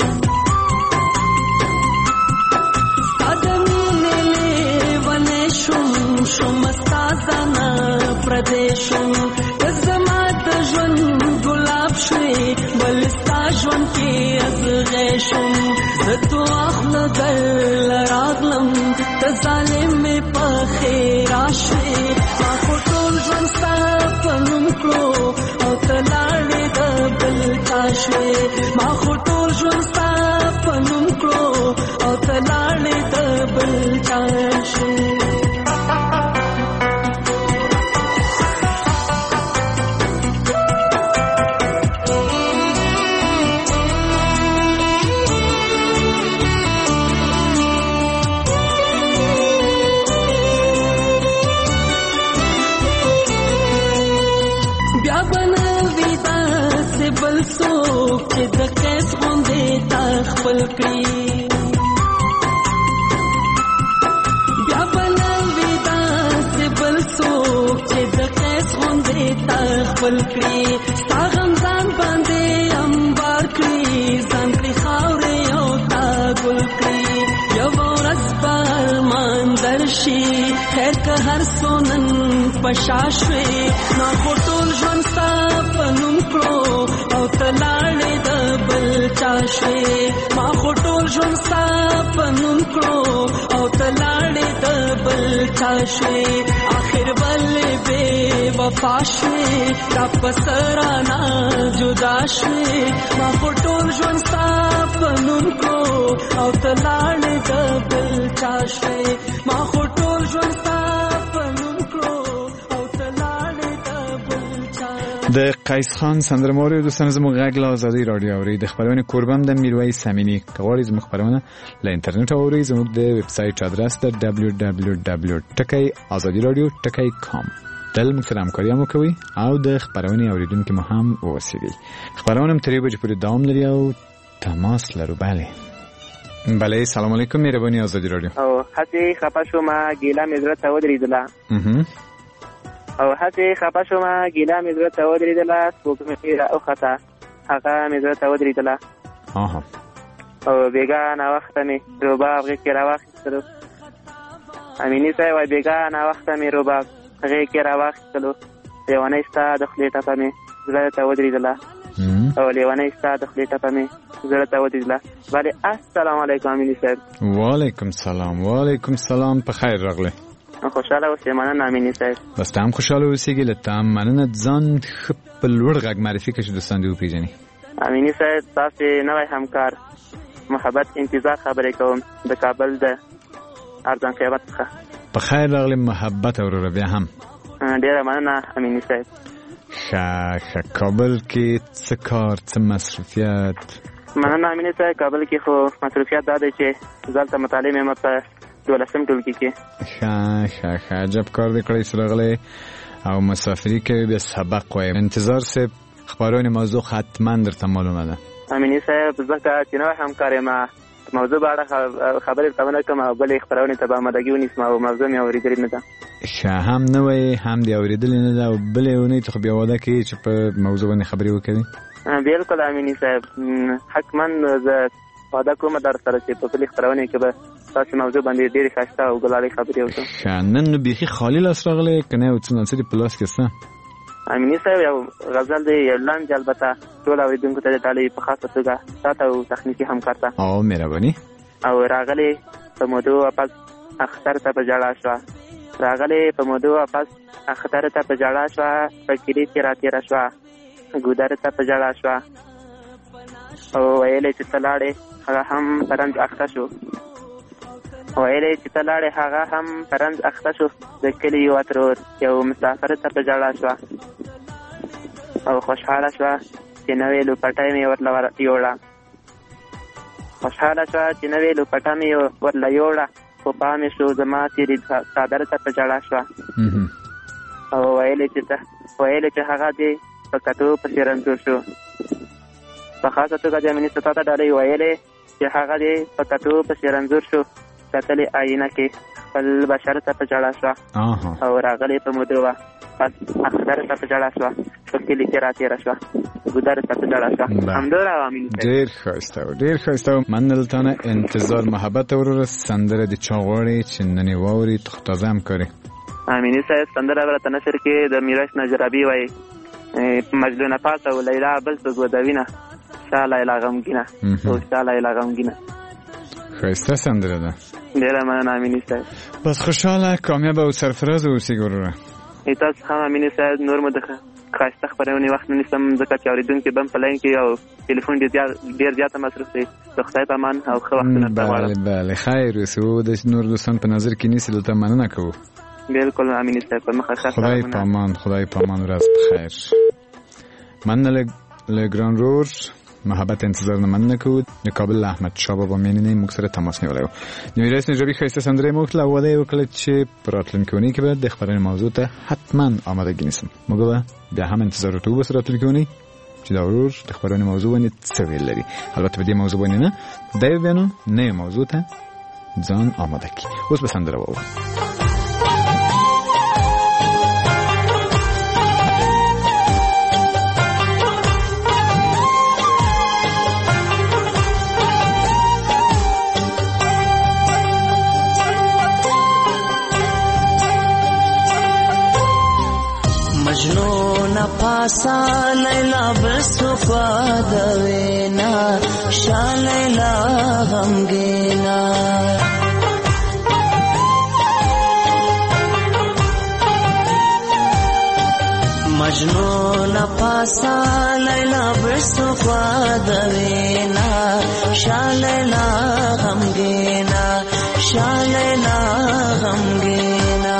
ستادمینه لیوانشم شمستازانا پردیشم زما د ژوند ګلاب شوی بلستا ژوند کې ازغیشم زتو اخله دل راغلم د ظالم په خیر راشي ما ټول ژوند ستا پنوم کړو او تلاړې د بل چاشوي ما ټول ژوند ستا پنوم کړو او تلاړې د بل چاشوي بل څوک چې د قیس غوندې تا خپل کړي بیا به نه وي داسې بل څوک چې د قیس غوندې تا خپل کړي ستا غم ځان باندې امبار کړي ځان پرې خاورې او تا ګل کړي یوه ورځ به ارمان درشي خیر که هر څو نن په شا شوې ما خو ټول ژوند ستا په نوم کړو او تلاړې د بل چاشوي ما خو ټول ژوند ستا په نوم کړو او تلاړې د بل چاشوي آخر بلې بې وفا شوې تا په سرانه جدا شوې ما خو ټول ژوند ستا په نوم کړو او تلاړې د بل چاشوي ما خو ټول ژوند ستا په نوم کړو او تلاړې د بل چاشوي د قیس خان سندرموری دوستان زموږ غږ له ازادي رادیو اوري د خبرونه قربان د میرویس سمینی کوړی زموږ خبرونه له انټرنیټ اوري زموږ د ویب سټ ادرس د www.takaiazadiradio.com دل مکرم کاری هم کوي او د خبرونه اوریدونکو مو هم وسیدي خبرونه هم تری بجې پورې دوام لري او تماس لرو. بله سلام علیکم مهربانی آزادی رادیو. او هڅه خپه شوم ګیله مې زړه ته ودرېدله او هڅه خپه شوم ګیله مې زړه ته ودرېدله سپوږمۍ راوخته هغه مې زړه ته ودرېدله او بیګا نه وخت می روباب غي کې راوخستلو امینی صاحب وای بیګا نه وخت می روباب غي کې راوخستلو لیوانه ستا د خلیټه په می زړه ته ودرېدله او لیوانه ستا د خلیټه په می زړه ته ودرېدله. بله السلام علیکم امینی صاحب. وعلیکم سلام په خیر راغلی. خوشاله اوسې. مننه امینی صاحب. بس ته هم خوشاله اوسېږي. له تا هم مننه. ځان ښه په لوړ غږ معرفي کړه چې دوستان دې وپېژني. امینی صاحب تاسې نوی همکار محبت انتظار خبرې کوم د کابل د ارزان قیمت څخه. په خیر راغلی محبت وروره. بیا هم ډېره مننه امینی صاحب. ښه کابل کې څه کار څه مصروفیت؟ مننه امینی صاحب. کابل کې خو مصروفیت دا دی چې زلته مطالعې مې په 12 ټولګي کې. ښه عجب کار دې کړی چې راغلی او مسافري کوي بیا سبق وایي. انتظار صاحب خبرونه موضوع حتما درته معلومه ده. امینی صاحب ځکه چې نوی همکار یم موضوع په اړه خبرې ورته ونه کړم او بلې خپرونې ته به آمادګي ونیسم او موضوع مې اورېدلې نه ده. ښه هم نوی هم دې اورېدلې نه ده او بلې اونۍ ته خو بیا واده کوي چې په موضوع باندې خبرې وکړي. بالکل امینی صاحب حتما زه واده کوم در سره چې په بلې خپرونې کې به تاسې موضوع باندې ډېرې ښایسته او ګلالۍ خبرې وکړم. ښه نن نو بیخي خالي لاس راغلی که نه یو څه ناڅه دې په لاس کې شته؟ امینی صاحب یو غزل دی یو لنډ البته ټول اورېدونکو ته د ډالۍ په خاصه توګه تاته او تخنیکي همکار ته. او مهرباني. او راغلی په موضوع واپس اختر ته په ژړا شوه. راغلی په موضوع واپس اختر ته په ژړا شوه. په کلي کې راتېره شوه ګودر ته په ژړا شوه او ویلې چې ته لاړې هغه هم په رنځ اخته شو. ویلې چې ته لاړې هغه هم په رنځ اخته شو. د کلي یو اترور یو مسافر ته په ژړا شوه او خوشحاله شوه چې نوې لوپټۍ مې ورله یوړه. خوشحاله شوه چې نوې لوپټه مې ورله یوړه خو پامې شو زما تېرې څادر ته په ژړا شوه او ویلې چې هغه دې په کتو پسې رنځور شو. په خاصه توګه د امیني ستا ته ډالۍ ویلې چې هغه دې په کتو پسې رنځور شو. کتلې آینه کې خپل بشر ته په ژړا شوه او راغلې په موضوع وه پس اختر ته په ژړا شوه. په کلي کې راتېره شوه ګودر ته په ژړا شوه. همدومره امیني صاحب. ډېر ښایسته و. مننه له تا نه. انتظار محبت وروره سندره د چا غواړې چې نن یې واوري تازه همکارې؟ امیني صاحب سندره به راته نشر کې د میرویس نجرابي وایي مجنونه پاس او لیلا بل څوک ودوینه شا لیلا غمګینه او شا لیلا غمګینه. ښایسته سندره ده. ډېره مننه امیني صاحب. بس خوشحاله کامیابه او سرفرازه اوسېږه وروره. تاسو هم امیني صاحب نور مو د ښایسته خپرونې وخت نه نیسم ځکه چې اورېدونکي به هم په لاین کې او ټلیفون ډېر زیاته مصروف دی. د خدای په امان او ښه وختونه ته غواړم. بله خیر اوسې و د نور دوستان په نظر کې نیسي دلته مننه کوو. بالکل امیني صاحب په مخه ښه. خدای په امان ورځ بخیر. مننه له ګران رور محبت انتظار نه مننه کوو. د کابل احمد شاه بابا مینې موږ سره تماس نیولی و. د میرویس نجرابي ښایسته سندره یې مو وکړله او وعده یې وکړله چې په راتلونکې اونۍ کې به د خپرونې موضوع ته حتما آمادګي نیسم. موږ به بیا هم انتظار ورته وباسو راتلونکې اونۍ چې دا ورور د خپرونې موضوع باندې څه ویل لري. البته په دې موضوع باندې نه دی بیا نو نوې موضوع ته ځان آماده کړي. اوس به سندره واورو. مجنون پاسا لیلا بسوکوا دوینا شا لیلا غمگینا مجنون پاسا لیلا بسوکوا دوینا شا لیلا غمگینا شا لیلا غمگینا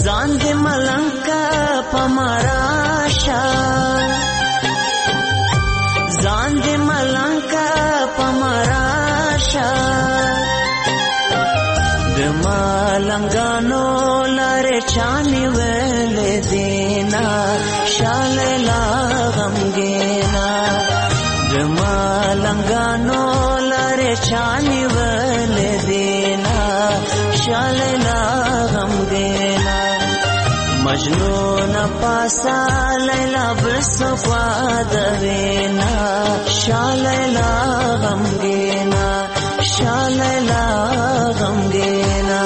ځان دې ملنګ پمراشا ځان دې ملنګ پمراشا د ملنګانو لاره چاني ولې دینا شاللا غمګینا د ملنګانو لاره چاني ولې دینا شاللا غمګینا مجنون پاسا لیلا بسفا دوینا شاللا غمګینا شاللا غمګینا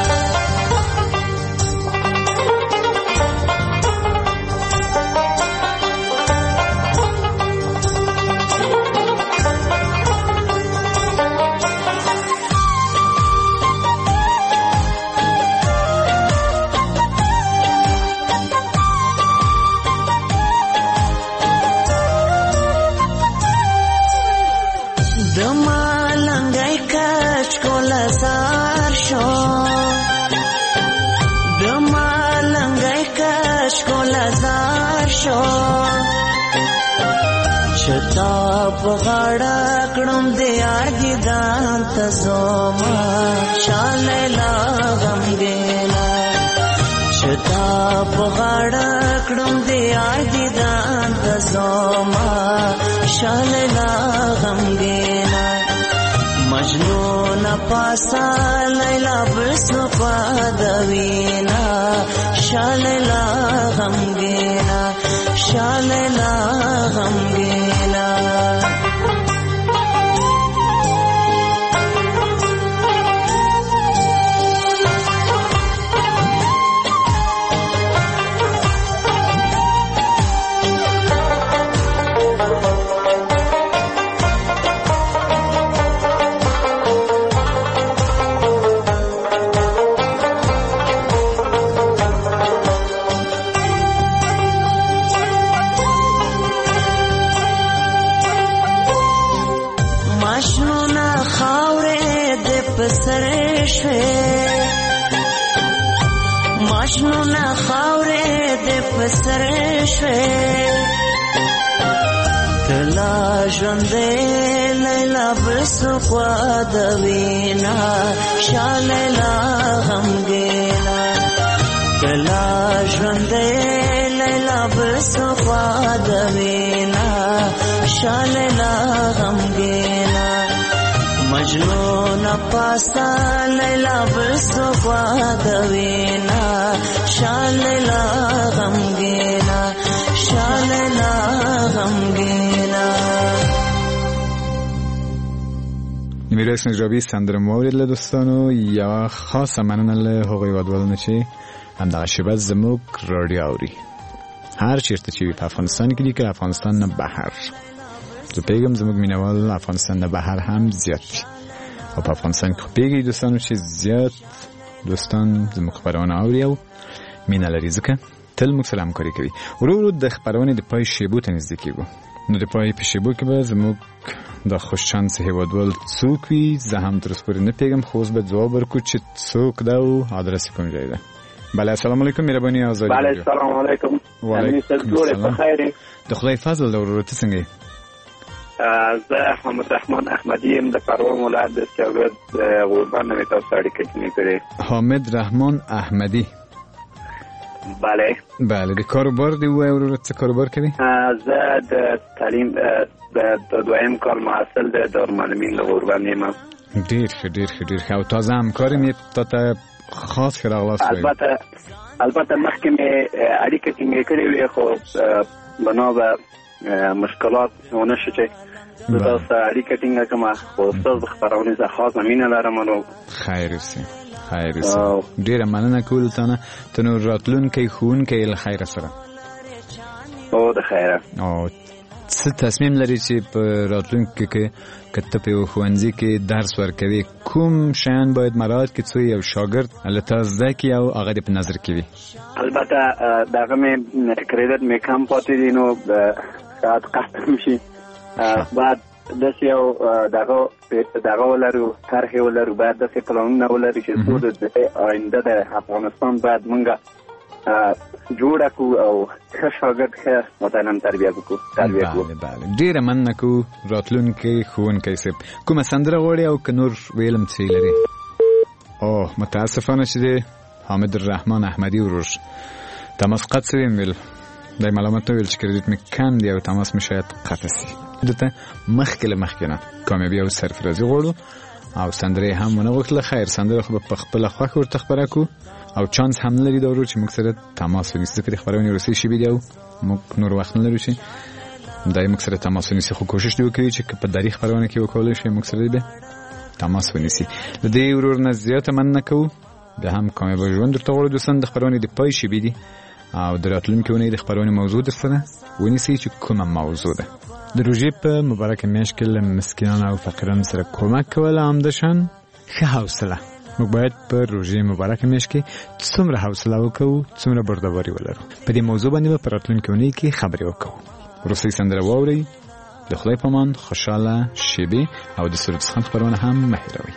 شتاب غړا کړم دې یار دې دان تزوما شاللا غمګینا شتاب غړا کړم دې یار دې دان تزوما شاللا غمګینا مجنون پاسا لیلا بسفا دوینا شاللا غمګینا شاللا غمګینا ماشنونا خاورې دې پسر شوې کلا ژوندې لیلا بسخوا د وینا شاللا غمګینا کلا ژوندې لیلا بسخوا د وینا شاللا غمګینا مجنون پاسا لیلا بسخوا د وینا شاللا غمګینا شاللا غمګینا. میراث نجابی سندره مورد له دوستانو یا خاصه مننه له هغوی ودولنه چې همدغه شیبه زموږ رادیو اوري هر چیرته چې په افغانستان کې دي که افغانستان نه بهر زه پیغام زموږ مینوال افغانستان نه بهر هم زیات دي او په افغانستان کې پیږي دوستانو چې زیات دوستان زموږ خبرونه اوري او مینه لري ځکه تل موږ سره همکاري کوي. ورو د خبرونه د پای شیبو ته نږدې کېږو نو د پای په شیبو کې به زموږ د خوش شانس هیوادوال څوک وي زه هم تر اوسه پورې نه پیږم خو اوس به ځواب ورکړو چې څوک ده او آدرس کوم ځای ده. بله السلام علیکم مهرباني آزادي. بله السلام علیکم. وعلیکم السلام. د خدای فضل د ورور ته څنګه یې؟ زه حامد رحمان احمدی یم د پروان ولایت د سیاوګرد غوربند نه مې تاسو اړیکه ټینګ کړې. حامد رحمان احمدی. بله بله د کاروبار دی وای ورور څه کاروبار کوي؟ زه د تعلیم د دویم کال محصل د دارالمعلمین د غوربند یم. ډېر ښه ډېر ښه ډېر ښه او تازه همکار مې تاته خاص ښه راغلاست وایي. البته مخکې مې اړیکه ټینګ کړې وې خو بنا به مشکلات ونه شو چې زه تاسو اړیکه ټینګه کړم خو ستاسو د خپرونې څخه خاصه مینه لرم. نو خیر اوسې خیر اوسې ډېره مننه کوو تانه ته نو راتلونکی ښوونکی له خیره سره. او د خیره او څه تصمیم لري چې په راتلونکي کې که ته په یو ښوونځي کې درس ورکوي کوم شیان باید مراعات کړي څو یو شاګرد له تا زده کړي او هغه دې په نظر کې وي؟ البته دغه مې کریډټ مې کم پاتې دي نو شاید قطع شي. بعد داسې یو دغه ولرو طرحې ولرو باید داسې پلانونه ولرو چې څو د آینده د افغانستان باید موږ جوړ کو او ښه شاګرد ښه متعلم تربیه کو. بله ډیره مننه کو راتلونکي ښوونکی صاحب. کومه سندره غواړي او که نور ویلم څه لري؟ متاسفانه چې دی حامد الرحمن احمدی ورور تماس قطع شوی ویل دای معلومات ویل چې کریډیټ می کم دی او تماس می شاید قطع شي. دته مخکې نه کامیابی او سرفرازي غواړو او سندره هم ونه غوښتله. خیر سندره خو په خپل خوښه ورته خبره کو او چانس هم لري دا ورور چې موږ سره تماس ونیسي چې خبرونه ورسې شي بیا او موږ نور وخت نه لرو چې دای موږ سره تماس ونیسي. خو کوشش دی وکړي چې په تاریخ خبرونه کې وکول شي موږ سره به تماس ونیسي. د دې ورور نه زیاته مننه کوو. به هم کامیاب ژوند درته غواړو دوستان. د خبرونه د پای شي بيدي او د راتلونکي ونې د خبرونه موضوع درسره ونیسي چې کومه موضوع ده. د روژې په مبارک میاشت کې له مسکینانو او فقیرانو سره کومک کول همداشان ښه حوصله. موږ باید په روژې مبارک میاشت کې څومره حوصله وکړو څومره بردباري ولرو. په دې موضوع باندې به په راتلونکي ونې کې خبرې وکړو. وروستۍ سندره واورئ. د خدای په امان خوشاله شیبې او د سرود څخه خبرونه هم مه هېروئ.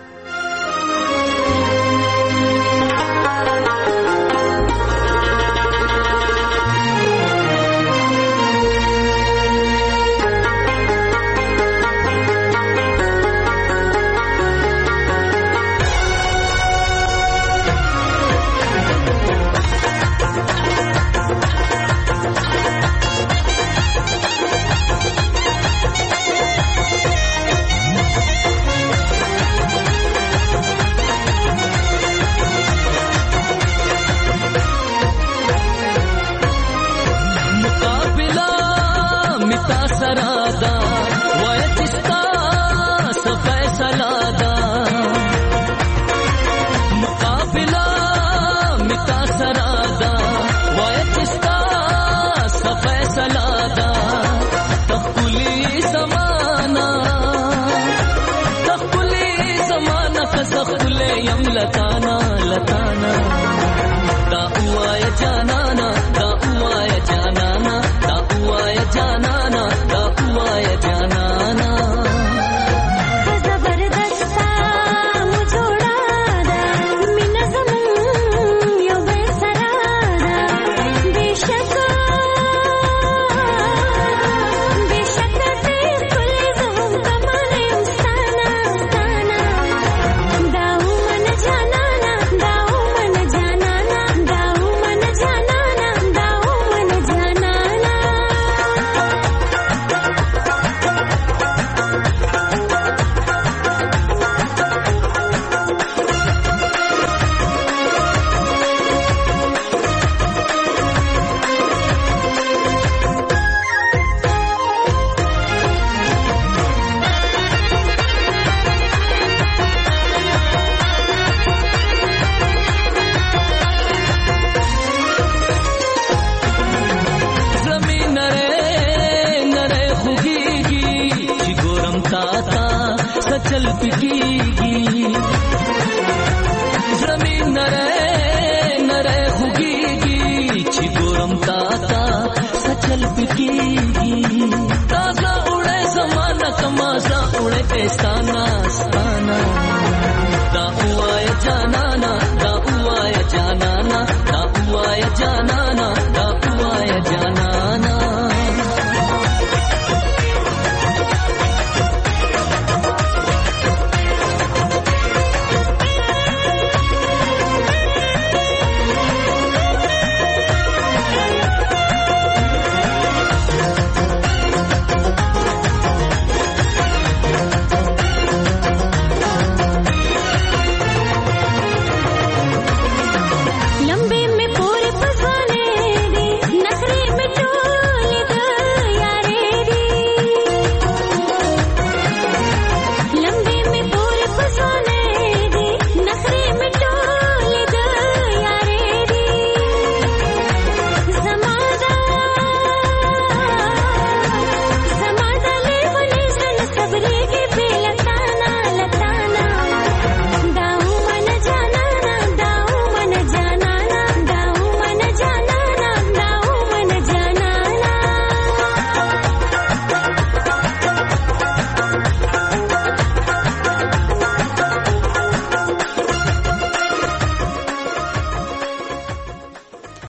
चल पिटीगी जमीन नरे नरे खुगीगी छिगोरम ताता